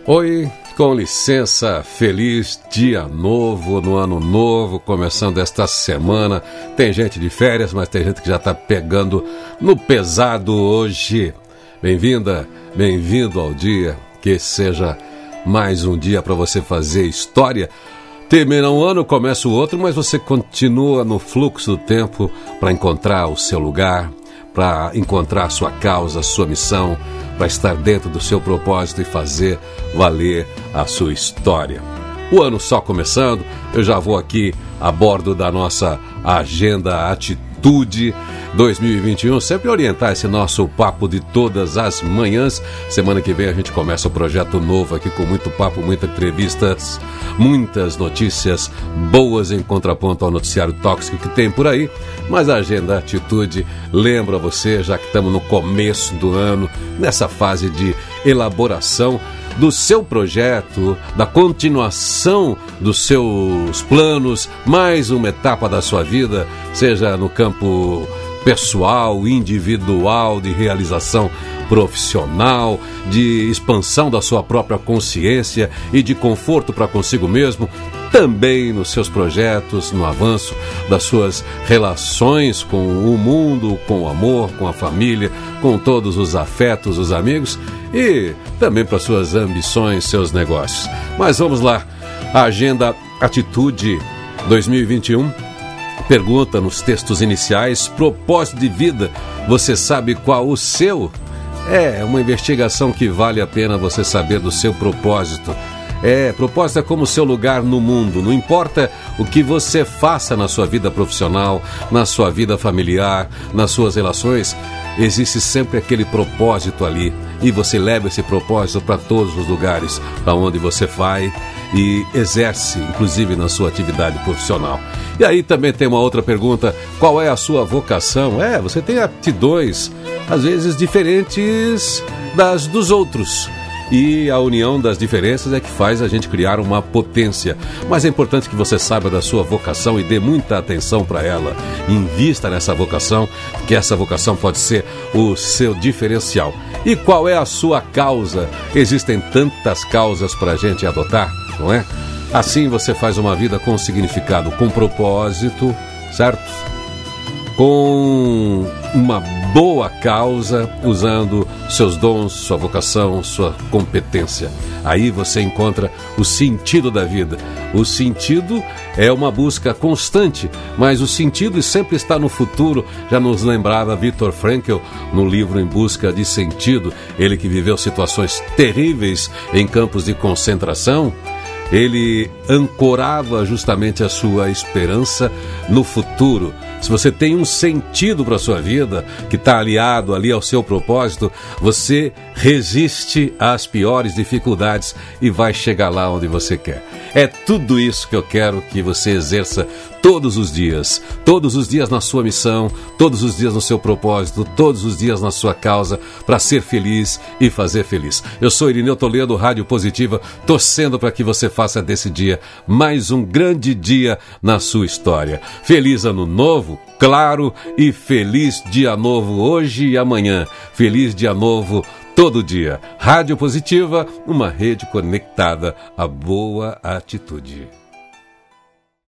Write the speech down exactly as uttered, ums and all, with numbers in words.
Oi, com licença, feliz dia novo, no ano novo, começando esta semana. Tem gente de férias, mas tem gente que já está pegando no pesado hoje. Bem-vinda, bem-vindo ao dia, que seja mais um dia para você fazer história. Termina um ano, começa o outro, mas você continua no fluxo do tempo para encontrar o seu lugar, para encontrar a sua causa, a sua missão, para estar dentro do seu propósito e fazer valer a sua história. O ano só começando, eu já vou aqui a bordo da nossa agenda Atitude dois mil e vinte e um, sempre orientar esse nosso papo de todas as manhãs. Semana que vem a gente começa o projeto novo aqui com muito papo, muitas entrevistas, muitas notícias boas em contraponto ao noticiário tóxico que tem por aí. Mas a agenda Atitude lembra você, já que estamos no começo do ano, nessa fase de elaboração do seu projeto, da continuação dos seus planos, mais uma etapa da sua vida, seja no campo pessoal, individual, de realização profissional, de expansão da sua própria consciência e de conforto para consigo mesmo, também nos seus projetos, no avanço das suas relações com o mundo, com o amor, com a família, com todos os afetos, os amigos e também para suas ambições, seus negócios. Mas vamos lá, a Agenda Atitude dois mil e vinte e um pergunta nos textos iniciais: propósito de vida, você sabe qual o seu? É uma investigação que vale a pena você saber do seu propósito. É, propósito é como o seu lugar no mundo. Não importa o que você faça na sua vida profissional, na sua vida familiar, nas suas relações, existe sempre aquele propósito ali. E você leva esse propósito para todos os lugares para onde você vai e exerce, inclusive na sua atividade profissional. E aí também tem uma outra pergunta: qual é a sua vocação? É, você tem aptidões, às vezes diferentes das dos outros. E a união das diferenças é que faz a gente criar uma potência. Mas é importante que você saiba da sua vocação e dê muita atenção para ela. Invista nessa vocação, que essa vocação pode ser o seu diferencial. E qual é a sua causa? Existem tantas causas para a gente adotar, não é? Assim você faz uma vida com significado, com propósito, certo? Com uma boa causa, usando seus dons, sua vocação, sua competência. Aí você encontra o sentido da vida. O sentido é uma busca constante, mas o sentido sempre está no futuro. Já nos lembrava Viktor Frankl no livro Em Busca de Sentido, ele que viveu situações terríveis em campos de concentração. Ele ancorava justamente a sua esperança no futuro. Se você tem um sentido para a sua vida, que está aliado ali ao seu propósito, você resiste às piores dificuldades e vai chegar lá onde você quer. É tudo isso que eu quero que você exerça todos os dias. Todos os dias na sua missão, todos os dias no seu propósito, todos os dias na sua causa, para ser feliz e fazer feliz. Eu sou Irineu Toledo, Rádio Positiva, torcendo para que você faça desse dia mais um grande dia na sua história. Feliz ano novo, claro, e feliz dia novo hoje e amanhã. Feliz dia novo todo dia. Rádio Positiva, uma rede conectada à boa atitude.